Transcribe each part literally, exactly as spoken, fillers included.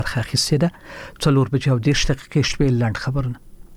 برخه اخیستې ده. څلور بجې او دېرش دقیقې شپې لنډ خبرونه.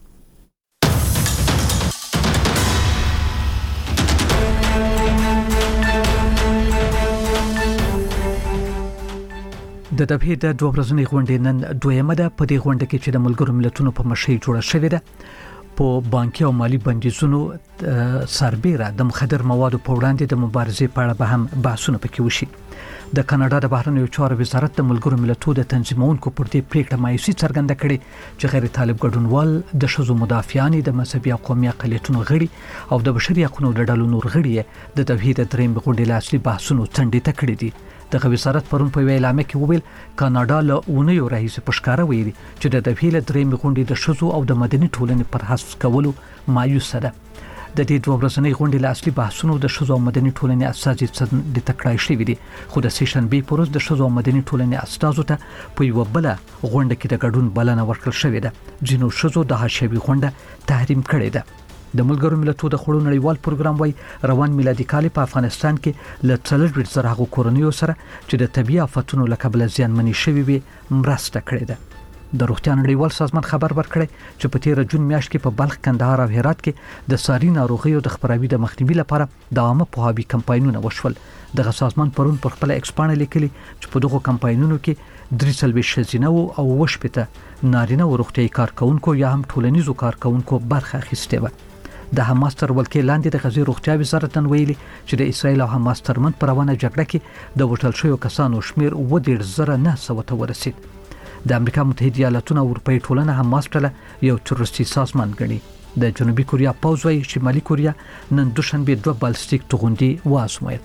د دبهې د دوه ورځنۍ غونډې نن دویمه ده. په دې غونډه کې چې د ملګرو ملتونو په مشرۍ جوړه شوې ده، په بانکي او مالی بندیزونو سربېره د مخدر موادو په وړاندې د مبارزې په اړه به هم بحثونه پکې وشي. د کاناډا د بهرنیو چارو وزارت د ملګرو ملتونو د تنظیمونکو پر دې پریکړه مایوسي څرګنده کړې چې غیر طالب ګډونوال د ښځو مدافعان، د مذهبي او قومي اقلیتونو غړي او د بشري حقوقو د ډلو نور غړي د دبهې د درېیم غونډې له اصلي بحثونو څنډې ته کړې دي. دغه وزارت پرون په اعلامیه کې وویل کاناډا له اونیو راهیسې په ښکاره ویلي چې د دبهې له درېیمې غونډې د ښځو او د مدني ټولنې پر حذف کولو مایوسه ده. د دې دوه ورځنۍ غونډې له اصلي بحثونو د ښځو او مدني ټولنې استازي څنډې ته کړای شوي دي، خو د سې شنبې په ورځ د ښځو او مدني ټولنې استازو ته په یوه بله غونډه کې د ګډون بلنه ورکړل شوې ده. ځینو ښځو د حاشیوي غونډه تحریم کړې ده. د ملګرو ملتونو د خوړو نړیوال پروګرام وايي روان میلادي کال په افغانستان کې له څلور زره هغو کورنیو سره چې د طبي آفتونو له کبله زیانمنې شوي وي مرسته کړې ده. د روغتیا نړیوال سازمان خبر ورکړی چې په تیر جون میاشت کې په بلخ، کندهار او هرات کې د ساري ناروغیو د خپراوي د مخنیوي لپاره د عامه پوهاوي کمپاینونه وشول. دغه سازمان پرون پر خپل ایکس پاڼه لیکلي چې په دغه کمپاینونو کې درې څلوېښت ښځینه او اوه شپېته نارینه و روغتیايي کارکونکو یا هم ټولنیزو کارکونکو برخه اخیستې وه. د حماس تر ولکې لاندې د غزې روغتیا وزارت نن ویلي چې د اسرایل او حماس ترمنځ پر روانه جګړه کې د وژل شویو کسانو شمیر اووه دېرش زره نه سوه ته ورسید. د امریکا متحده ایالاتونو او اروپایي ټولنه حماس ډله یو تروریستي سازمان ګڼي. د جنوبي کوریا پوځ وايي شمالي کوریا نن دوشنبه دوه بالستیک توغندي وازمویل.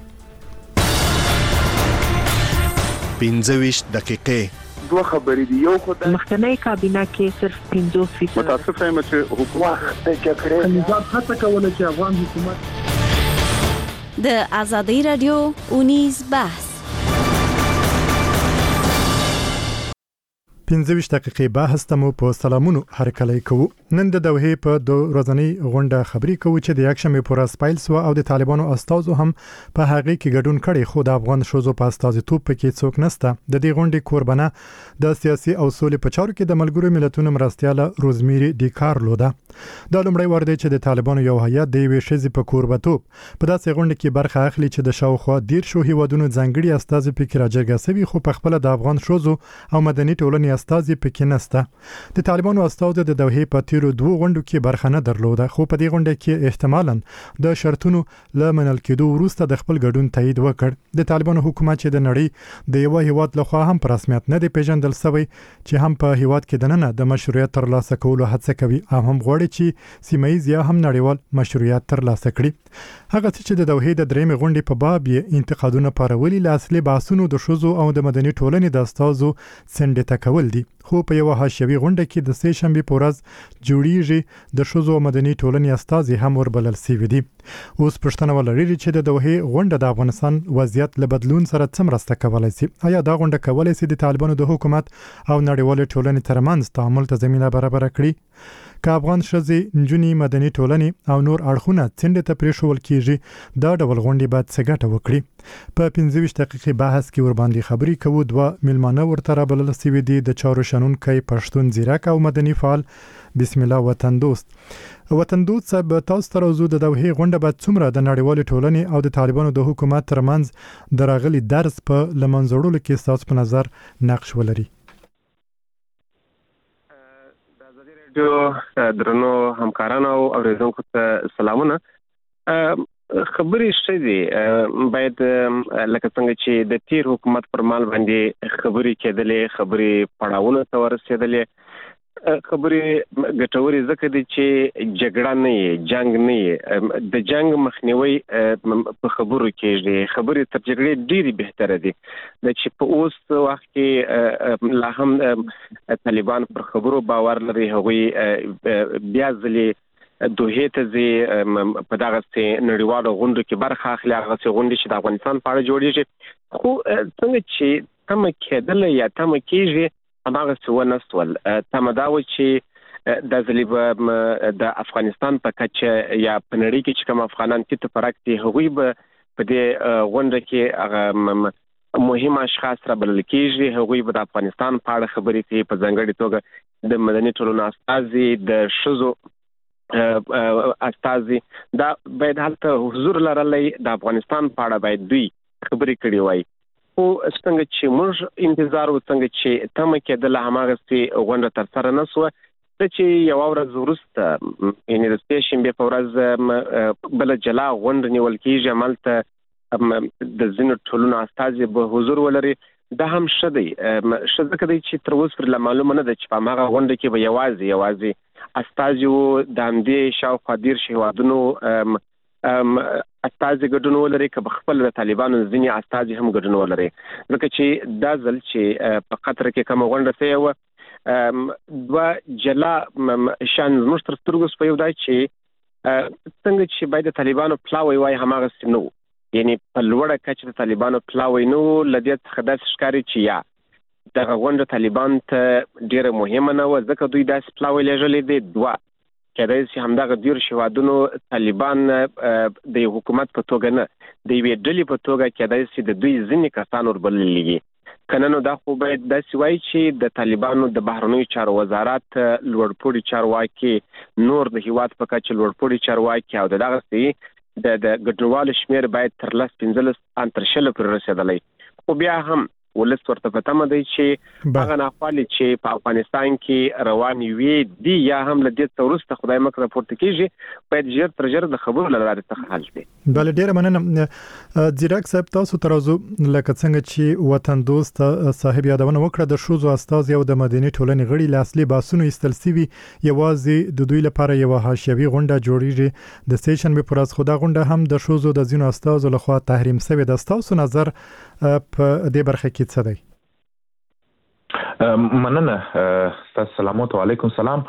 پنځه ویشت دقیقې دوه خبرې دي. یو خو د مخکنی کابینه کې صرف پنځوس فیصد متاسف یم چې حکومت د جګړې نظام هڅه کوله چې افغان حکومت د ازادي رادیو اونیز بحث پنځه ویشت دقیقې بحث ته مو په سلامونو هرکلی کوو. نن د دوحې په دوه ورځنۍ غونډه خبرې کوو چې د یکشنبې په ورځ پیل شوه او د طالبانو استازو هم په هغې کې ګډون کړی، خو د افغان ښځو په استازیتوب پکې څوک نشته. د دې غونډې کوربنه د سیاسي او سولې په چارو کې د ملګرو ملتونو مرستیاله روزمیری ډیکارلو ده. دا لومړی وار دی چې د طالبانو یو هیات د یوې ښځې په کوربتوب په داسې غونډه کې برخه اخلي چې د شاوخوا دېرشو هیوادونو ځانګړي استازي پکې راجرګه شوي، خو په خپله د افغان ښځو او مدني ټولنې استازي پکې نشته. د طالبانو استازو د دوحې په تیرو دوه غونډو کې برخه نه درلوده، خو په دې غونډه کې احتمالاً د شرطونو له منل کېدو وروسته د خپل ګډون تایید وکړ. د طالبانو حکومت چې د نړۍ د یو هیواد لخوا هم په رسمیت نه دی پیژندل شوی چې هم په هیواد کې دننه د مشروعیت ترلاسه کولو هڅه کوي او هم غواړي چې سیمه ییز یا هم نړیوال مشروعیت ترلاسه کړي. هغه چې د دوحې د درېیمې غونډې په باب یې انتقادونه پارولي له اصلي بحثونو د ښځو او د مدني ټولنې د استازو څنډې ته کول دي، خو په یوه حاشیوي غونډه کې د سې شنبې په ورځ جوړیږي د ښځو او مدني ټولنې استازي هم وربلل شوي دي. اوس پوښتنه ولري چې د دوحې غونډه د افغانستان وضعیت له بدلون سره څه مرسته کولی شي؟ آیا دا غونډه کولی شي د طالبانو د حکومت او نړیوالې ټولنې ترمنځ تعامل ته زمینه برابره کړي؟ که افغان ښځې، نجونې، مدني ټولنې او نور اړخونه څنډې ته پرېښول کېږي، دا ډول غونډې باید څه ګټه وکړي؟ په پنځه ویشت دقیقې بحث کې ورباندې خبرې کوو. دوه میلمانه ورته رابلل شوي دي، د چارو شنونکی پښتون ځیرک او مدني فعال بسم الله وطن دوست. وطن دوست صاحب، تاسو ته راځو، د دوحې غونډه باید څومره د نړیوالې ټولنې او د طالبانو د حکومت ترمنځ د راغلي درز په له منځه وړلو کې ستاسو په نظر نقش ولري؟ درنو همکارانو او اوریدونکو ته سلامونه. خبرې ښې دي، باید لکه څنګه چې د تیر حکومت پر مال باندې خبرې کېدلې، خبرې پړاوونو ته ورسېدلې. خبرې ګټورې ځکه دي چې جګړه نه یې، جنگ نه یې، د جنگ مخنیوي په خبرو کېږي. خبرې تر جګړې ډېرې بهتره دي. د چې په اوس وخت کې لا هم طالبان پر خبرو باور لري، هغوی بیا ځلې دوحې ته ځي، په دغسې نړیوالو غونډو کې برخه اخلي، هغسې غونډې چې د افغانستان په اړه جوړېږي. خو څنګه چې تمه کېدله یا تمه کېږي هماغسې ونه سول. تمه دا وه چې دا ځلې به د افغانستان په کچه یا په نړۍ کې چې کوم افغانان تیت پرک دي، هغوی به په دې غونډه کې هغه مهم اشخاص را بلل کېږي. هغوی به د افغانستان په اړه خبرې کوي، په ځانګړي توګه د مدني ټولنو استازي، د ښځو استازي. دا باید هلته حضور لرلی، د افغانستان په اړه باید دوی خبرې کړي وای. خو څنګه چې موږ انتظار و، څنګه چې تمه کېدله، هماغسې غونډه ترسره نه شوه. چې یوه ورځ وروسته، یعنې د سې شنبې په ورځ بله جلا غونډه نیول کېږي، هملته د ځینو ټولنو استازي به حضور ولري. دا هم ښه دی. ښه ځکه دی چې تر اوسه پورې معلومه نه ده چې په هماغه غونډه کې به یوازې یوازې استازي وو د همدې شاوخوا دېرش هېوادونو استازي ګډون ولري، که به خپل د طالبانو ځینې استازي هم ګډون ولري. ځکه چې دا ځل چې په قطر کې کومه غونډه شوې وه، دوه جلا شان زموږ تر سترګو شوی دی چې څنګه چې باید د طالبانو پلاوی وای، هماغسې نه و. یعنې په لوړه کچه د طالبانو پلاوی نه و. له دې څخه داسې ښکاري چې یا دغه غونډه طالبان ته ډېره مهمه نه وه، ځکه دوی داسې پلاوی لېږلی دی. دوه کېدای شي همدغه دېرش هېوادونو طالبان د یو حکومت په توګه نه، د یوې ډلې په توګه کېدای شي د دوی ځینې کسان وربللي. که نه نو دا خو باید داسې وایي چې د طالبانو د بهرنیو چارو وزارت لوړپوړي چارواکي، نور د هېواد په کچه لوړپوړي چارواکي او د دغسې د ګډونوالو شمېر باید تر لس پنځلس ان تر شلو پورې رسېدلی. خو بیا هم ولس ورته په تمه دی چې هغه ناخوالې چې په افغانستان کې روانې وي دي، یا هم له دې څخه وروسته خدای مکړه راپورته کېږي، باید ژر تر ژره د خبرو له لارې څخه حل شي. بله، ډېره مننه ځیرک صاحب. تاسو تر اوسه لکه څنګه چې وطن دوست صاحب یادونه وکړه، د ښځو استازي او د مدني ټولنې غړي له اصلي بحثونو ایستل سوي، یوازې د دوی لپاره یوه حاشیوي غونډه جوړیږي د سې شنبې په ورځ. خو دا غونډه هم د ښځو د ځینو استازو لخوا تحریم شوې ده. ستاسو نظر په دې برخه کې څه دی؟ مننه. سلامات علیکم سلام.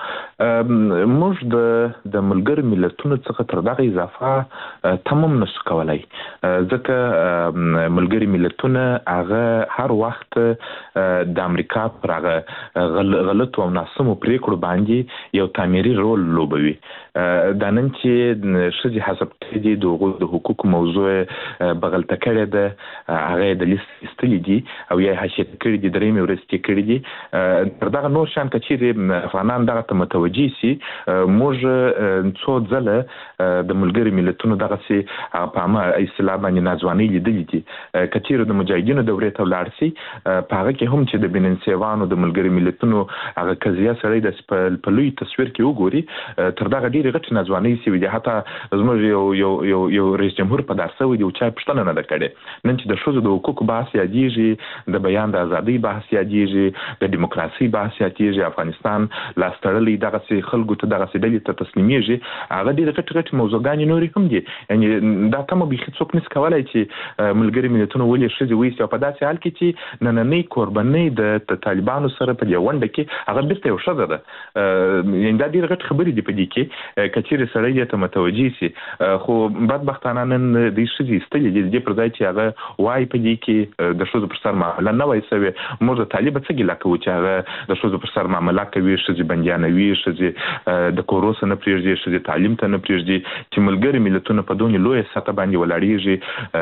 موږ د د ملګرو ملتونو څخه تر دغه اضافه تمام نشو کولای، ځکه ملګري ملتونه هغه هر وخت د امریکا پر هغه غلط او ناسمو پریکړو باندې یو تعمیري رول لوبوي. دا نن چې ښځې حسب کړي د حقوقو موضوع بغلطه کړې ده، هغه د لیست ایستلي دي او یا حاشیه کړي دي، درېیمې ورځې کې کړي دي. تر دغه نور شان که چیرې افغانان دغه ته متوجه سي، موږ څو ځله د ملګري ملتونو دغسې په عامه اصطلاح باندې ناځوانۍ لیدلي دي. که چیرې د مجاهدینو دورې ته ولاړ سي، په هغه کې هم چې د بننسیوانو د ملګري ملتونو هغه قضیه سړی داسې په لوی تصویر کې وګوري، تر دغه ډېرې غټې ناځوانۍ سوي دي. حتی زموږ یو یو یو یو رئیس جمهور په دار سوی دی، چا پوښتنه نه ده کړې. نن چې د ښځو د حقوقو بحث یادېږي، د بیان د ازادۍ بحث یادېږي، د دیموکراسي بحث یادېږي، افغانستان لاس تړلی دغسې خلکو ته دغسې ډلې ته تسلیمېږي، هغه ډېرې غټې غټې موضوعګانې نورې هم دي. یعنې دا تمه بیخي څوک نشي کولی چې ملګري ملتونه ولې ښځې ویسي، او په داسې حال کې چې نننۍ کوربنۍ د طالبانو سره په دې غونډه کې هغه بېرته یو ښځه ده. یعنې دا ډېرې غټې خبرې دي په دې کې، که چیرې سړی دې ته متوجه سي. خو بدبختانه نن دوی ښځې ایستلې دي، د دې پر ځای چې هغه وایي په دې کې د ښځو پر سر معامله نه وای سوې. موږ د طالبه څه ګیله کوو چې هغه د ښځو پر سر معامله کوي، ښځې بندیانوي، ښځې د کورو څخه نه پرېږدي، ښځې تعلیم ته نه پرېږدي، چې ملګري ملتونه په دونې لویه سطح باندې ولاړېږي،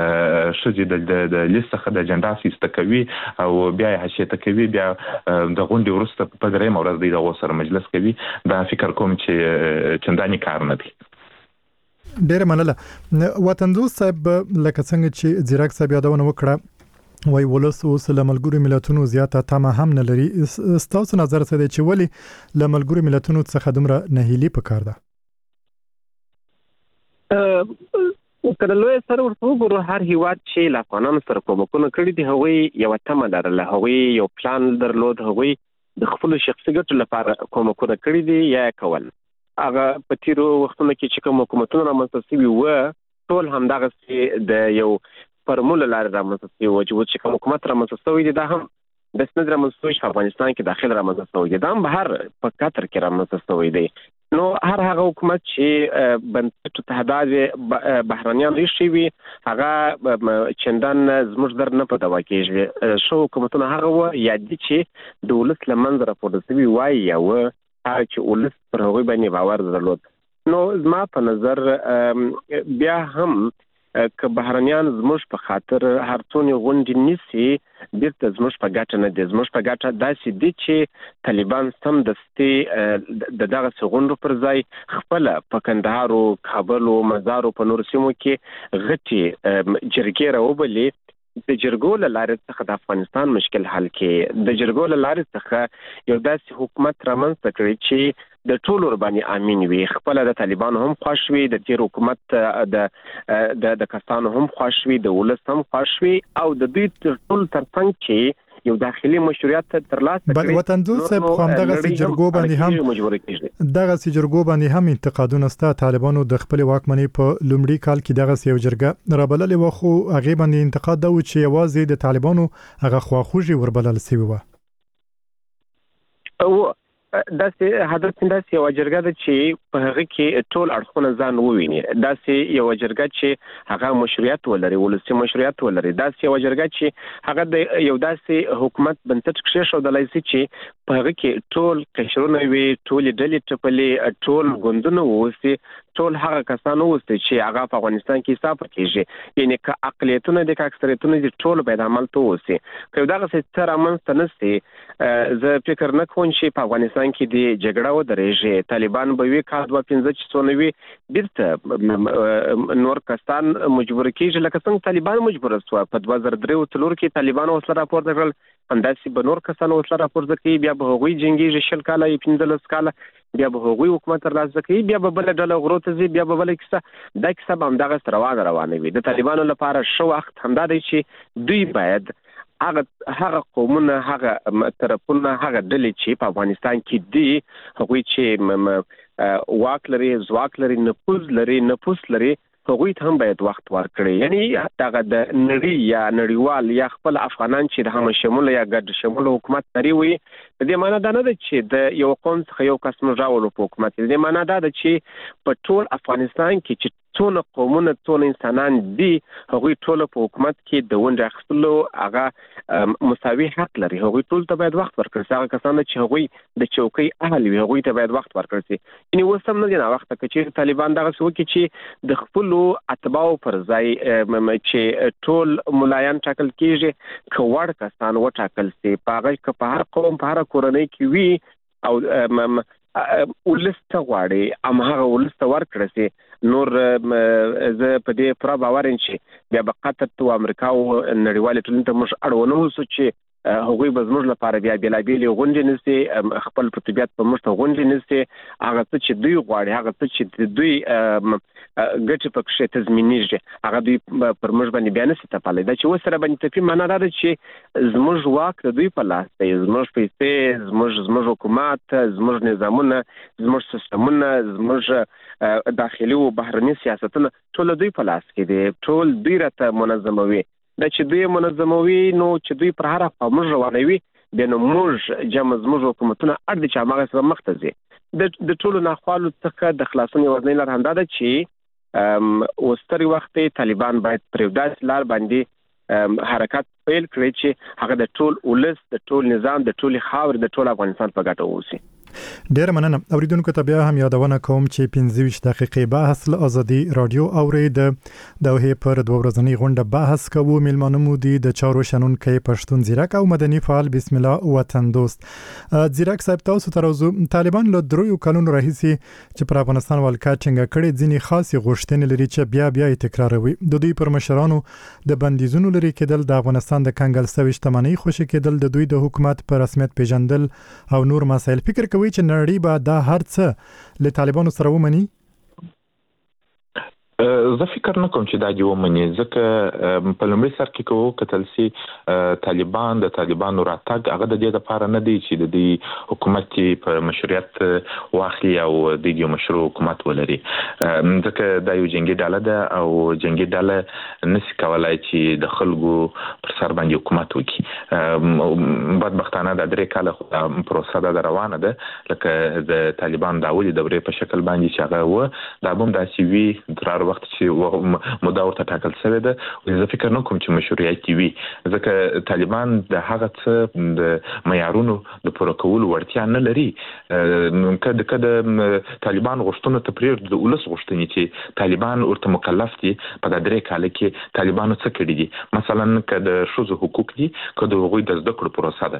ښځې د لیست څخه د اجنډا ایسته کوي او بیا یې حاشیه ته کوي، بیا د غونډې وروسته په درېیمه ورځ دوی د هغو سره مجلس کوي. دا فکر کوم چې چندانې کار نه دی. ډېره مننه. وطن دوست صاحب، لکه څنګه چې ځیرک صاحب یادونه وکړه، وای ولس اوس له ملګرو ملتونو زیاته تمه هم نه لري. ستاسو نظر څه دی چې ولې له ملګرو ملتونو څخه دومره نهیلي پکار ده؟ که د لوی سره ورته وګورو، هر هېواد چې له افغانانو سره کومکونه کړي دي، هغوی یوه تمه لرله، هغوی یو پلان درلود، هغوی د خپلو شخصي ګټو لپاره کومکونه کړي دي یا یې کول. هغه په تېرو وختونو کې چې کوم حکومتونه رامنځته شوي وه، ټول همدغسې د یو فارمول له لارې رامنځته شوي وو، چې کوم حکومت رامنځته شوی دی، دا هم داسې نه دی رامنځته شوی چې په افغانستان کې داخل رامنځته شوی دی، دا هم بهر په قطر کې رامنځته شوی دی. نو هر هغه حکومت چې بنسټ تهداد بهرنیان ایښي وي، هغه چندان زموږ در نه په دوا کېږي. ښه حکومتونه هغه وه یا دي چې د ولس له منځه راپورته شوي وای، یا وه هغه چې ولس پر هغوی باندې باور درلود. نو زما په نظر بیا هم که بهرنیان زموږ په خاطر هر څونه غونډې نیسي بیرته زموږ په ګټه نه دي. زموږ په ګټه داسې دي چې طالبان سم دستي د دغه غونډو پر ځای خپل په کندهار او کابل او مزار او په نورو سیمو کې غټي جرګې راوبلي. د جرګو له لارې څخه د افغانستان مشکل حل کې د جرګو له لارې څخه یو داسې حکومت رامنځته کړي چې د ټولو باندې امین وي. خپل د طالبانو هم خوښ وي، د تیر حکومت د د کسانو هم خوښ وي، د ولس هم خوښ وي او د دوی ټول ترڅنګ چې یو داخلي مشروعیت ترلاسه کړي. وطن دوست صاحب خو همدغه سجرګو باندې هم دغه سجرګو باندې هم انتقادونه ستا طالبانو د خپل واکمنۍ په لومړي کال کې دغه یو جرګه رابللې و، خو هغه باندې انتقاد دا و چې یوازې د طالبانو هغه خواخوږي وربلل شوی و. او داسې هدف داسې یو جرګه ده چې په هغه کې ټول اړخونه ځان وویني، داسې یو جرګه چې هغه مشروعیت ولري، ولسي مشروعیت ولري، داسې یو جرګه چې هغه د یو داسې حکومت بنسټ کېښودلای شي چې په هغه کې ټول قشرونه وي، ټول ډلې ټپلې، ټول ګوندونه ووسي، ټول هغه کسان ووسي چې هغه په افغانستان کې حساب کېږي. یعنی که اقلیتونه دي که اکثریتونه دي ټول باید عمل ته ووسي. که دغه څه رامنځته نشي زه فکر نه کوم چې په افغانستان کې د جګړه ودرېږي. طالبان به وي کال دوه پنځه چې څونه وي بیرته نور کسان مجبور کېږي لکه څنګه طالبان مجبور شو په دوه زره درې او څلور کې طالبان وسله راپورته کړل، همداسې به نور کسان وسله راپورته کوي، بیا به هغوی جنګېږي شل کاله یا پنځلس کاله، بیا به هغوی حکومت ترلاسه کوي، بیا به بله ډله غرو ته ځي، بیا به بله کیسه. دا کیسه به همدغسې روانه روانه وي. د طالبانو لپاره ښه وخت همدا دی چې دوی باید هغه هغه قومونه، هغه طرفونه، هغه ډلې چې په افغانستان کې دي، هغوی چې واک لري، ځواک لري، نفوذ لري، نفوذ لري، هغوی ته هم باید وخت ورکړي. یعنی دغه د نړۍ یا نړیوال یا خپل افغانان چې د هم شموله یا ګډ شموله حکومت لري وي، د دې معنا دا نه ده چې د یو قوم څخه یو کس موږ راولو په حکومت. د دې معنا دا ده چې په ټول افغانستان کې چې څونه قومونه، څونه انسانان دي، هغوی ټول په حکومت کې د ونډې اخیستلو هغه مساوي حق لري. هغوی ټول ته باید وخت ورکړل شي. هغه کسان چې هغوی د چوکۍ اهل وي هغوی ته باید وخت ورکړل شي. یعنې اوس هم نه دي ناوخته که چېرې طالبان دغسې وکړي چې د خپلو اتباعو پر ځای چې ټول ملایان ټاکل کېږي، که وړ کسان وټاکل شي، په هغه که په هر قوم په هره کورنۍ کې وي او ولس ته غواړي هماغه ولس ته ورکړه شي. نور زه په دې پوره باور یم چې بیا به قطر او امریکا او نړیوالې ټولنې ته موږ اړونه اوسو چې هغوی به زموږ لپاره بیا بېلابېلې غونډې نیسي، خپل په طبیعت په موږ ته غونډې نیسي. هغه څه چې دوی غواړي، هغه څه چې دوی ګټې پکښې تضمینېږي، هغه دوی پر موږ باندې بیا نشي تپلی. دا چې اوس سره باندې تپي معنا دا ده چې زموږ واک د دوی په لاس دی، زموږ پیسې، زموږ زموږ حکومت، زموږ نظامونه، زموږ سیستمونه، زموږ داخلي او بهرني سیاستونه ټول دوی په لاس کې دي، ټول دوی راته منظموي. دا چې دوی منظموي نو چې دوی پر هره خوا موږ روانوي، بیا نو موږ جمع زموږ حکومتونه اړ دي چې هماغسې به مخته ځي. د ټولو ناخوالو څخه د خلاصون یوازینۍ لار همدا ده چې اوس ترې وخت طالبان باید پر یو داسې لار باندې حرکت پیل کړي چې هغه د ټول ولس، د ټول نظام، د ټولې خاورې، د ټول افغانستان په ګټه واوسي. ډیر مننه. اوریدونکو ته بیا هم یادونه کوم چې پنځه ویشت دقیقې بحث له ازادي رادیو اورید. د دوه پر دوه ورځنی غونډه بحث کوو. میلمانه مو دي د چارو شنونکي پښتون زیرک او مدني فعال بسم الله وطن دوست. زیرک صاحب تاسو تر اوسه طالبان له دریو کلونو راهیسي چې پر افغانستان ولکا څنګه کړي ځینی خاصه غوښتنې لري چې بیا بیا تکراروي. د دوی پر مشرانو د بندیزونو لري کېدل، د افغانستان د کنګل سوي شتمنۍ خوشي کېدل، د دوی د حکومت پر رسمیت پیژندل او نور مسایل. فکر کوي چې نړۍ به دا هر څه له طالبانو سره ومني؟ زه فکر نه کوم چې دا دی ومني، ځکه په لومړي سر کې کوو کتل سي طالبان د طالبانو راتګ هغه د دې لپاره نه دی چې د دې حکومت په مشروعیت واخلي او د دې مشروع حکومت ولري، ځکه دا یو جنگي ډله ده او جنگي ډله نشي کولای چې د خلکو پر سر باندې حکومت وکړي. بدبختانه د درې کاله پروسه ده روانه ده، لکه د طالبان د اولي دورې په شکل باندې چې هغه و دا هم داسې وي تر وخت چې مودا ورته ټاکل شوی ده زه فکر نه کوم چې مشروعیت وي ځکه طالبان د هغه څه د معیارونو د پوره کولو وړتیا نه لري کله کله طالبان غوښتنه ته پرېږدي د ولس غوښتنې چې طالبان ورته مکلف دي په د درې کال کې طالبانو څه کړي دي مثلا که د شوزو حقوق دي که د هغوی د زده کړو پروسه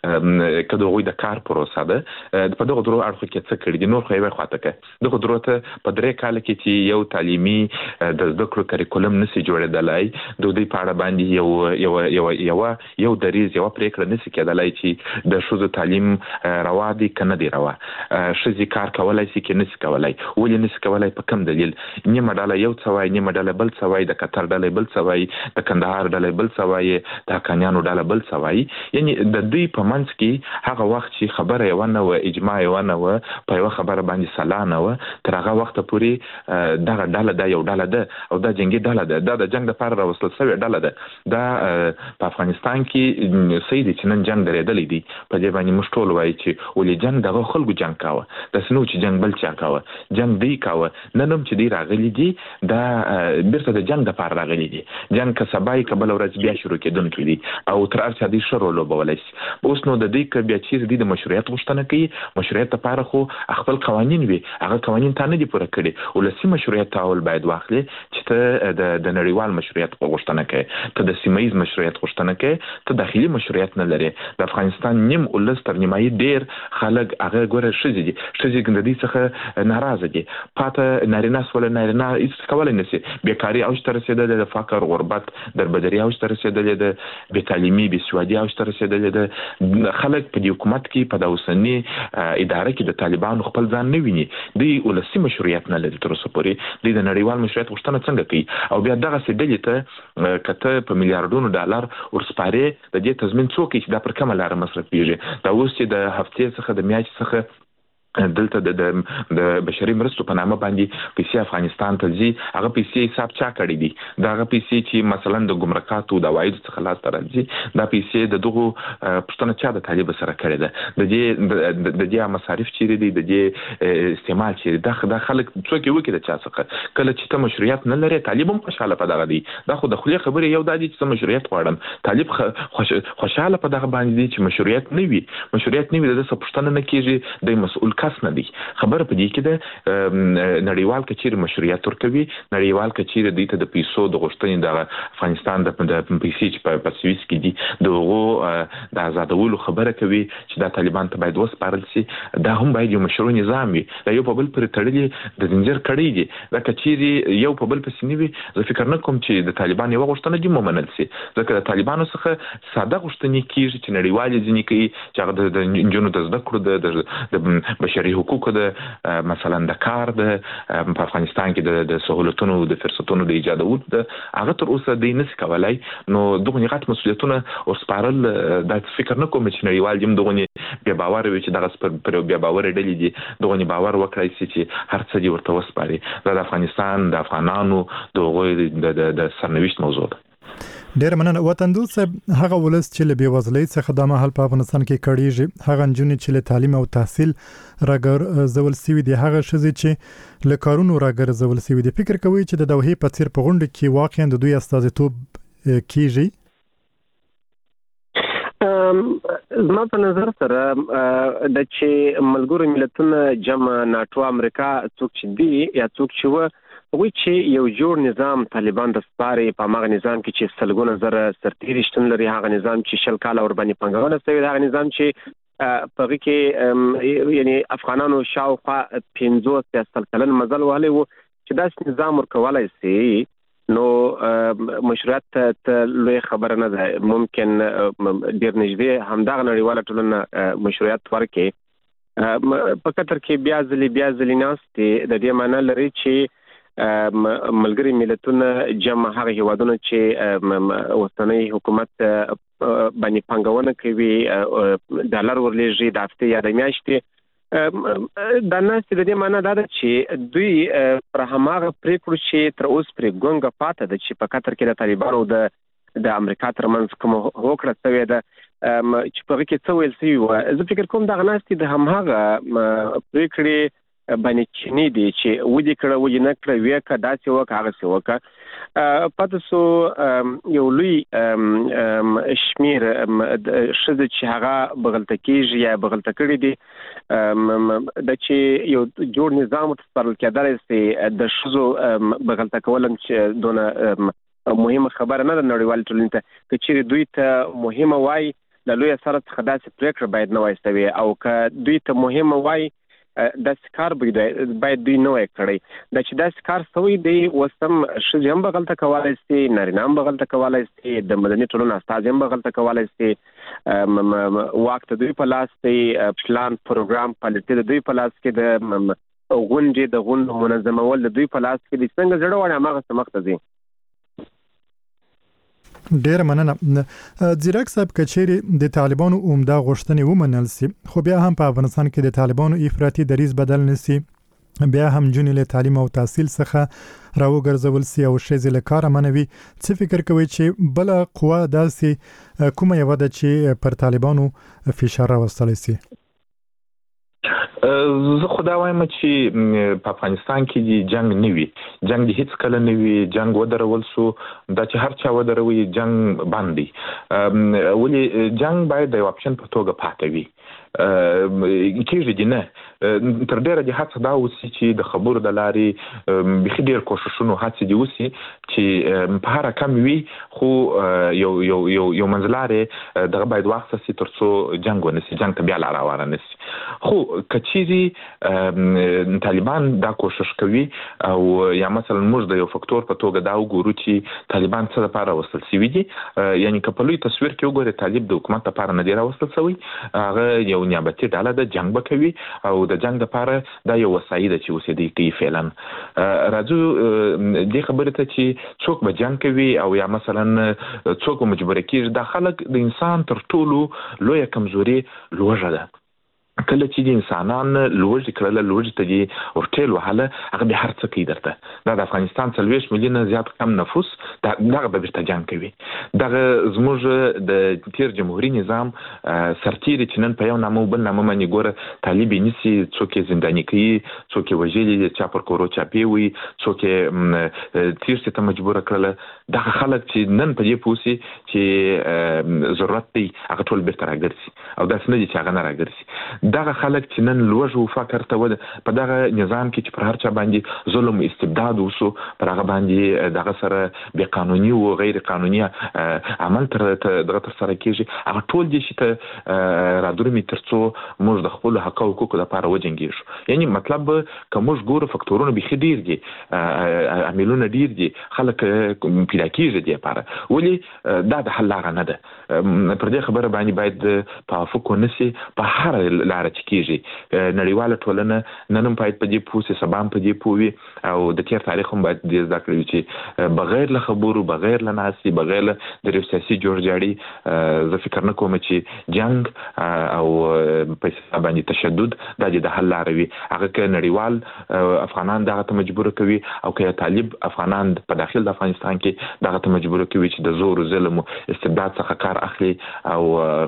ده که د هغوی د کار پروسه ده په دغه درو اړخو کې څه کړي دي نور خو یې خواته کې دغه درو ته په درې کال کې چې یو تعلیمي د زده کړو کریکولم نشي جوړېدلای د دې په اړه باندې یو یو یو یو یو دریز یو پریکړه نشي کېدلای چې د شوزو تعلیم روا دي کنه دی روا شذي کار کولای شي کې نشي کولای ولې نشي کولای په کوم دلیل نیمه ډاله یو څوای نیمه ډاله بل څوای د قطر ډاله بل څوای د کندهار ډاله بل څوای د کانیانو ډاله بل څوای یعنی د دې په منځ کې هغه وخت چې خبره یو نه و اجماع یو نه و په یو خبره باندې سلانه و تر هغه وخت پورې دغه ډاله د یو ډاله ده او د جنگي ډاله ده د جنگ لپاره راوستل شوی ډاله ده دا په افغانستان کې سید چې نن جنگ درېدلې دي په دې باندې مشټول وایي چې ولې جنگ دغه خلکو جنگ کاوه د سنو چې جنگ بل چا کاوه جنگ دی کاوه نن هم چې دی راغلي دي دا بیرته د جنگ لپاره راغلي دي جنگ که سبای کبل ورځ بیا شروع کېدونکي دي او تر هر څه دي شروع لوبولای شي اوس نو د دې ک بیا چې د مشروعیت غوښتنه کوي مشروعیت لپاره خو خپل قوانين وي هغه قوانين ته نه دي پوره کړي ولسی مشروعیت تاول باید واخلي چې ته د د نړیوال مشروعیت غوښتنه کوي ته د سیمایي مشروعیت غوښتنه کوي ته داخلي مشروعیت نه لري د افغانستان نیم ولس تر نیمایي ډیر خلک هغه ګوره شذي دي شذي ګندې څخه ناراضه دي پاته نارینه سول نارینه هیڅ کولای نشي بیکاری او تر رسیدل د فقر غربت دربدري او تر رسیدل د بې تعلیمي بې سوادي او تر رسیدل د خلک په حکومت کې په داوسنی اداره کې د طالبانو خپل ځان نه ویني دی ولسی مشروعیت نه لري تر اوسه پورې د نړیوال مشروعیت غوښتنه څنګه کوي او بیا دغه سدلې ته کته په میلیارډونو ډالر ورسپاره د دې تضمین څوک چې دا پر کومه لار مصرفيږي دا اوس چې د هفتې څخه د میاشتې څخه دلته د د بشري مرستو په نامه باندې پیسې افغانستان ته ځي هغه پیسې حساب چا کړی دي دا هغه پیسې چې مثلا د ګمرکاتو د عواید څخه لاس ته راځي دا پیسې د دغه پښتنه چا د طالب سره کړی ده د دې د دې مصارف چیرې دي د دې استعمال چیرې د خلک څوک یو کې د چا څخه کله چې ته مشروعیت نه لري طالب هم خوشاله په دغه دي دا خو د خلی خبره یو د دې چې مشروعیت غواړم طالب خوشاله په دغه باندې چې مشروعیت نه وي مشروعیت نه وي د څه پښتنه نه کیږي د مسؤل کس نه دي خبره په دې کې ده نړیوال کچیر مشروعیت ورکوي نړیوال کچیر د دې د پیسو د غوښتنې د افغانستان د پیسې په پسويس کې دي دغه د آزادولو خبره کوي چې د طالبان ته باید وسپارل شي دا هم باید یو مشروع نظام وي دا یو په بل پر تړلې د زنجیر کړی دي دا کچیر یو په بل پسې نیوي زه فکر نه کوم چې د طالبان یو غوښتنه دي ومنل شي ځکه د طالبانو څخه ساده غوښتنې کیږي چې نړیوال ځینې کوي چې هغه د جنونو د زده کړو د بشري حقوق د مثلا د کار د په افغانستان کې د سہولتونو د فرصتونو د ایجادولو د هغه تر اوسه د نس کولای نو دغه نغات مسؤلیتونه او سپارل د فکر نه کوم چې نړیوال جیم دغه بیا باور وي چې دغه پر بیا باور ډلې دي دغه باور وکړای شي چې هر څه دی ورته وسپاري د افغانستان د افغانانو دغه د سرنوشت موضوع ده ډیر مننه وطن دوست هغه ولس چې له بیوزلۍ څخه د مهال په افغانستان کې کړيږي هغه نجونې چې له تعلیم او تحصیل راګر زول سوي دي هغه شزي چې له کارونو راګر زول سوي دي فکر کوي چې د دوحې په څیر په غونډه کې واقعا د دوی استازیتوب کیږي زما په نظر سره د چې ملګرو ملتونو جمع ناتو امریکا څوک چې دی یا څوک چې و وی چې یو جوړ نظام طالبان د سپاري په ماغه نظام کې چې سلګونه زره سرتیري شتون لري هغه نظام چې شل کال اور باندې پنګونه شوی هغه نظام چې په کې یعنی افغانانو شاوخوا پنځوس سیاست کلن مزل وهلي وو چې دا نظام ورکولای شي نو مشروعیت ته لوی خبره نه ده ممکن ډیر نږدې همدغه نړیواله ټولنه مشروعیت ورکړي په کتر کې بیا ځلې بیا ځلې ناستي د دې معنی لري چې ملګری ملتونه جمع هغه هیوادونه چې وطني حکومت باندې پنګونه کوي ډالر ورلېږي د هفته یا د میاشتې دا نه چې د دې معنی دا ده چې دوی پر هماغه پریکړو چې تر اوس پرې ګونګه پاته ده چې په کتر کې د طالبانو د د امریکا ترمنځ کوم هوکړه شوې ده چې په کې څه ویل شوی و زه فکر کوم دا غناستي د هماغه پریکړې باندې چینی دي چې ودی کړه ودی نه کړه وی کا داسې وک هغه څه وک پاتې سو یو لوی شمیر شذ چې هغه بغلته کیږي یا بغلته کړی دي د چې یو جوړ نظام تسپارل کېدل چې د شذو بغلته کولم چې دونه مهمه خبره نه ده نړیوال ټولنې ته چې دوی ته مهمه وای د لوی سره خداسې پریکړه باید نه وایستوي او که دوی ته مهمه وای د سکار باید دوی نه وای کړی د چې د سکار سوی دی وسم شذ هم بغلته کولای شي نارینه هم بغلته کولای شي د مدني ټولنې استاد هم بغلته کولای شي واک ته دوی په لاس دی پلان پروګرام پالیټي د دوی په لاس کې د غونډې د غونډو منظمول د دوی په لاس کې دي څنګه زړه وړه هغه سمخته دي. ډیر مننه. زیرک صاحب کچېری د طالبانو عمده غوښتنې ومنل سي خو بیا هم په افغانستان کې د طالبانو افراطي دریځ بدل نسی بیا هم جنې له تعلیم او تحصیل څخه راوګرځول سي او شې له کار منوي څه فکر کوي چې بل قوا داسې کومه یو د چې پر طالبانو فشار راوستل سي؟ زه خدا وایم چې په افغانستان کې د جنگ نه وي جنگ د هیڅ کله نه وي جنگ ودرول سو دا چې هر چا ودروي جنگ باندې ولې جنگ باید د اپشن په توګه پاتې وي کېږي دی نه تر ډیره د هڅه دا وسی چې د خبرو د لارې بخي ډیر کوششونو هڅه دی وسی چې په هر کم وي خو یو یو یو یو منځلاره دغه باید وخت سي ترڅو جنگ ونسي جنگ ته بیا لار روانه نسي خو کچيري طالبان دا کوشش کوي او یا مثلا موږ د یو فاکتور په توګه دا وګورو چې طالبان څه لپاره وصل سي دي یعنی کپلوي تصویر کې وګورئ طالب د حکومت لپاره نه دی راوستل شوی هغه یو نیابتي ډله د جنگ وکوي او د جنگ لپاره دا یو وسایل چې وسیدي کوي فعلا راځو د خبرې ته چې څوک به جنگ کوي او یا مثلا څوک مجبور کیږي د خلک د انسان تر ټولو لوی کمزوري لوږه ده کله چې د انسانان لوړ کړل لوړ ته دي ورټل وهله هغه به هر څه کوي درته دا د افغانستان څلويش مليون زیات کم نفوس دا دغه به ورته جنگ کوي دغه زموږ د تیر جمهوریت نظام سرتیری چې نن په یو نامو بل نامو باندې ګوره طالب نسی څوک زنداني کوي څوک وژلي چا پر کورو چاپی وي څوک تیر ته مجبور کړل دغه خلک چې نن په دې پوسی چې ضرورت دی هغه ټول بیرته راګرځي او دا څنګه چې هغه نه راګرځي دغه خلک چې نن لوږ او فقر ته ود په دغه نظام کې چې پر هر چا باندې ظلم او استبداد وسو پر هغه باندې دغه سره بے قانوني او غیر قانوني عمل تر دغه تر سره کېږي هغه ټول دي چې رادورمي ترڅو موږ د خپل حق او حقوقو لپاره وجنګیږو یعنی مطلب کوم موږ ګورو فاکتورونه به خډیر دي عاملونه ډیر دي خلک پیدا کېږي دي لپاره ولی دا د حل لاره نه ده پر دې خبره باندې باید توافق ونسي په هر لاره چې کېږي نړیواله ټولنه نن په دې پوسې سبام په دې پوي او د تیر تاریخ هم باید د ذکر وي چې بغیر له خبرو بغیر له ناسي بغیر د سیاسي جوړجاړي زه فکر نه کوم چې جنگ او په باندې تشدد د د حل لاره وي هغه کې نړیوال افغانان دغه ته مجبور کوي او کې طالب افغانان په داخل د افغانستان کې دغه ته مجبور کوي چې د زور ظلم او استبداد څخه کار اخلي او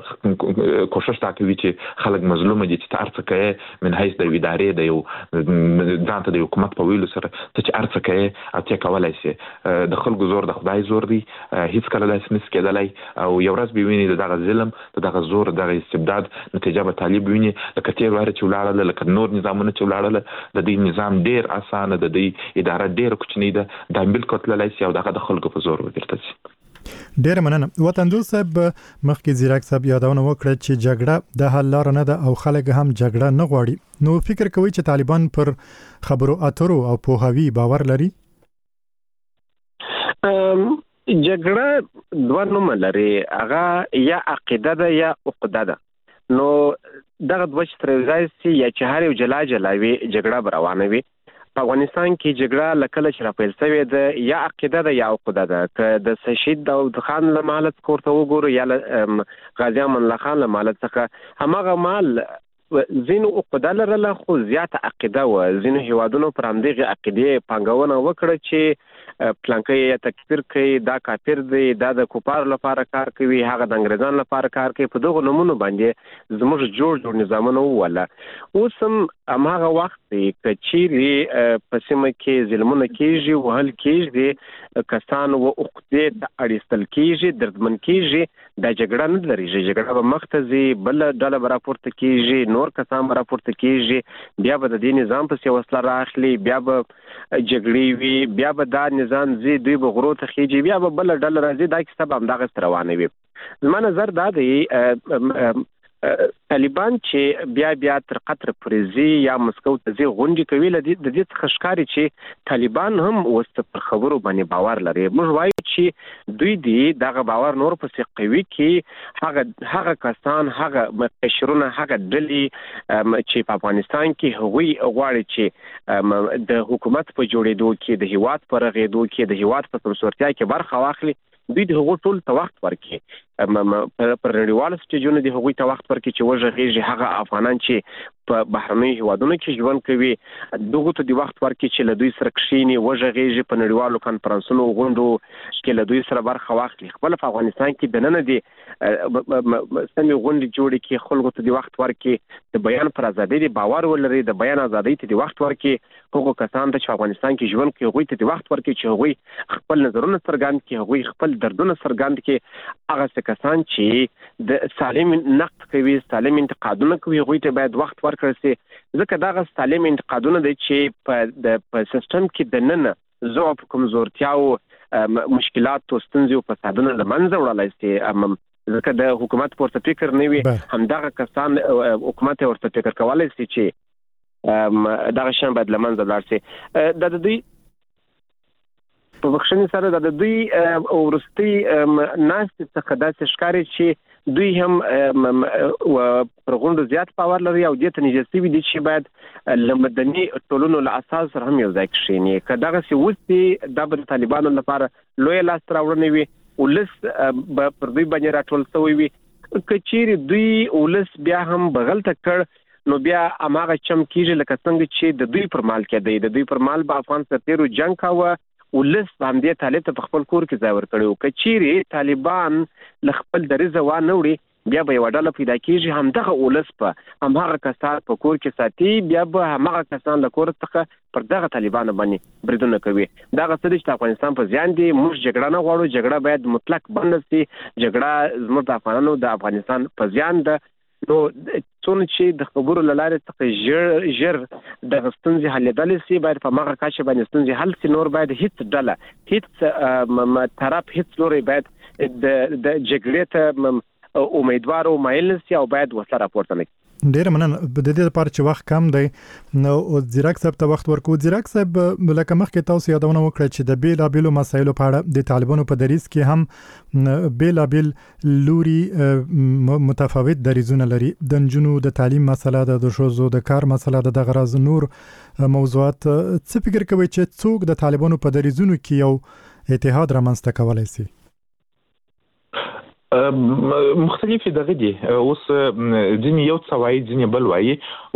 کوشش تا کوي چې خلک مظلوم دي چې ارڅ کوي من حیث د ادارې د یو ځانته د حکومت په ویلو سره چې ارڅ کوي او چې کولای شي د خلکو زور د خدای زور دی هیڅ کله داسې نس کېدلای او یو ورځ به ویني دغه ظلم دغه زور دغه استبداد نتیجه به طالب ویني لکه تیر واره چې ولاړل لکه نور نظامونه چې ولاړل د دې نظام ډیر اسانه د دې اداره ډیر کوچنی ده د ملک کتل شي او دغه د خلکو په زور ورته شي. ډیر مننه وطندو صاحب مخکې زیرک صاحب یادونه وکړه چې جګړه د حل لار نه ده او خلک هم جګړه نه غواړي نو فکر کوي چې طالبان پر خبرو اترو او پوهاوی باور لري؟ جګړه دوه نوم لري هغه یا عقیده ده یا عقده ده نو دغه دوه چې تر ځای سي یا چې هر یو جلا جلاوي جګړه روانه وي په افغانستان کې جګړه لکه چې راپیل شوې ده یا عقیده ده یا عقده ده که د شهید داود خان له مالت کوړه وګورو یا غازی امان الله خان له مالت څخه همغه مال زینو عقده لرله خو زیات عقیده و زینو هیوادونو پر همدغه عقیده پنګونه وکړه چې پلانکې تکفیر کوي دا کافر دی دا د کوپار لپاره کار کوي هغه د انګریزان لپاره کار کوي په دغه نمونه باندې زموږ جوړ جوړ نظامونه ولا اوس هم هغه وخت کچيري په سیمه کې ظلمونه کیږي وهل کیږي کسان او عقدې د اړیستل کیږي دردمن کیږي د جګړه نه لري جګړه به مختزي بل ډله راپورته کیږي نور کسان راپورته کیږي بیا به د دې نظام په وسله راخلي بیا به جګړې وي بیا به دا نظام زی دوی به غرو ته خيږي بیا به بل ډله راځي دا کیسه به همدغه روانه وي زما نظر دا دی طالبان چې بیا بیا تر قطر پرزي یا مسکو ته زی غونډې کوي د دې څخه ښکاري چې طالبان هم وست پر خبرو باندې باور لري موږ وایو چې دوی دی دغه باور نور پسې قوي کې هغه هغه کسان هغه مشرونه هغه ډلې چې په افغانستان کې هغوی غواړي چې د حکومت په جوړېدو کې د هیواد پر غېدو کې د هیواد په سمسورتیا کې برخه واخلي دوی د هغو ټول ته وخت ورکړي پر نړیوالو سټیجونو د هغوی ته وخت ورکړي چې وژغېږي هغه افغانان چې په بهرنۍ هیوادونو کې ژوند کوي دغه ته د وخت ورکړي چې له دوی سره کښیني وژغېږي په نړیوالو کانفرنسونو غونډو کې له دوی سره برخه واخلي خپل په افغانستان کې د نن دي سمې غونډې جوړې کې خلکو ته د وخت ورکړي د بیان پر ازادۍ د باور ولري د بیان ازادۍ ته د وخت ورکړي هغو کسان ته چې افغانستان کې ژوند کوي هغوی ته د وخت ورکړي چې هغوی خپل نظرونه څرګند کړي هغوی خپل دردونه څرګند کړي هغه کسان چې د سالم نقد کوي سالم انتقادونه کوي هغوی ته باید وخت ورکړل شي ځکه دا غو سالم انتقادونه دي چې په د په سیستم کې د نن ضعف کمزورتیا او مشکلات او ستونزې او فسادونه لمنځه وړلای شي ځکه د حکومت پورته فکر نه وي همدغه کسان حکومت ورته فکر کولای شي چې دغه شان باید لمنځه لاړ شي د دوی په بخښنې سره د دوی ورستي ناس څخه داسې ښکاري چې دوی هم پر غونډو زیات باور لري او د ته نږدې وي چې باید لمدني ټولنو له اساس سره هم یو ځای کښینی که دغه سی وستي د طالبانو لپاره لوی لاس راوړنې وي ولس پر دوی باندې راټول شوی وي کچېری دوی ولس بیا هم بغلته کړ نو بیا اماغه چم کیږي لکه څنګه چې د دوی پر مال کې دی د دوی پر مال په افغان سرتیرو جنگ کاوه ولس باندې طالب ته خپل کور کې ځای ورکړو کچېری طالبان ل خپل درزه و نه وړي بیا به وډاله پیدا کیږي همدغه ولس په همغه کسان په کور کې ساتي بیا به همغه کسان له کور څخه پر دغه طالبان باندې بریدونه کوي دا غوښتل چې افغانستان په ځان دی موږ جګړه نه غواړو جګړه باید مطلق بند شي جګړه زموږ د افغانانو د افغانستان په ځان ده نو څونه چې د خبرو لاره څخه ژر ژر د ستونزې حل لیدل سي باید په ماغه کاشه باندې ستونزې حل سي نور باید هیڅ ډله هیڅ طرف هیڅ لوري باید د د جګړې ته امیدوار او مایل سي او باید وسله راپورته نه ډیر مننه د دې لپاره چې وخت کم دی نو زیراک صاحب ته وخت ورکو زیراک صاحب لکه مخکې تاسو یادونه وکړه چې د بیل ابل مسایلو په اړه د طالبانو په دریس کې هم بیل ابل لوري متفاوت دریزونه لري د جنونو د تعلیم مسله د شوزو د کار مسله د غرض نور موضوعات څه فکر کوي چې څوک د طالبانو په دریزونو کې یو اتحاد رامنځته کولای شي مختلفې دغه دي اوس ځینې یو څه وایي ځینې بل وایي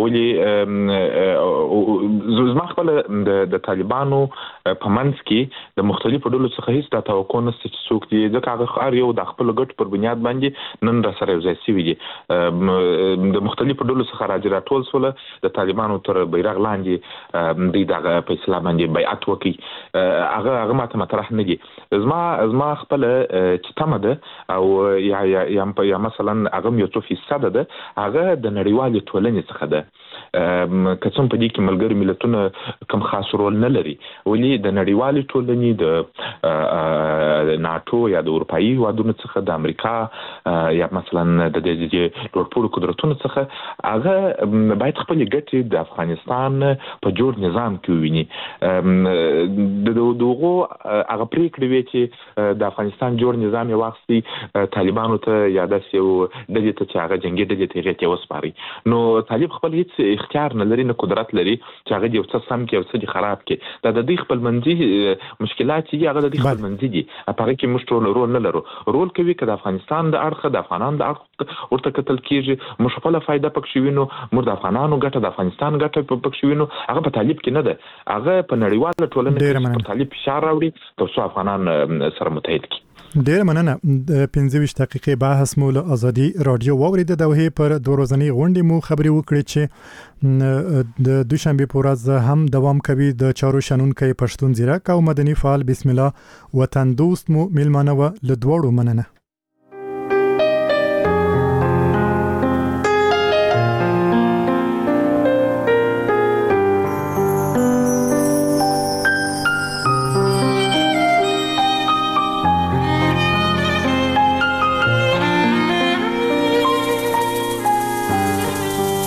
ولې زما خپل د طالبانو په منځ کې د مختلفو ډلو څخه هیڅ د توقع نشته چې څوک دي ځکه هغه هر یو د خپل ګټ پر بنیاد باندې نن را سره ځای سوي دي د مختلفو ډلو څخه راځي راټول سول د طالبانو تر بیرغ لاندې د دغه په اسلام باندې بیعت وکړي هغه هغه ماته مطرح نه دي زما زما خپل چې تمه ده او یا یا یا مثلا هغه یو څو فیصد ده هغه د نړیوالې ټولنې څخه ده که څوم په دې کې ملګری ملتونه کوم خاص رول نه لري ولې د نړیوالې ټولنې د ناتو یا د اروپאי هیوادونو څخه د امریکا یا مثلا د دې لوړپوړو قدرتونو څخه هغه باید خپل ګټې د افغانستان په جوړ نظام کې ویني د دغه هغه پریکړې وی چې د افغانستان جوړ نظام یو وخت طالبانو ته یاداس یو د دې ته چې هغه جنگي د دې ته غوښتي وسپاري نو طالب خپل هیڅ اختیار نه لري نه قدرت لري چې هغه یو څه سم کې او څه خراب کې دا د دې خپل منځي مشکلات چې هغه د دې خپل منځي دي په هغه کې موږ ټول رول نه لرو رول کوي چې د افغانستان د اړخ د افغانان د اړخ ورته کتل کیږي مشفله فائدہ پکې وینو موږ د افغانانو ګټه د افغانستان ګټه پکې وینو هغه په طالب کې نه ده هغه په نړیواله ټولنه کې په طالب فشار راوړي ترڅو افغانان سره متحد کړي. ډیر مننه. پنځه ویشت دقیقې بحث مو له ازادي رادیو واورید د دوه پر دوه ورځنی غونډې مو خبري وکړې چې د دوشنبه په ورځ هم دوام کوي. د چارو شنونکو پښتون زیرک او مدني فعال بسم الله وطن دوست مو ملمانه و له دوړو مننه.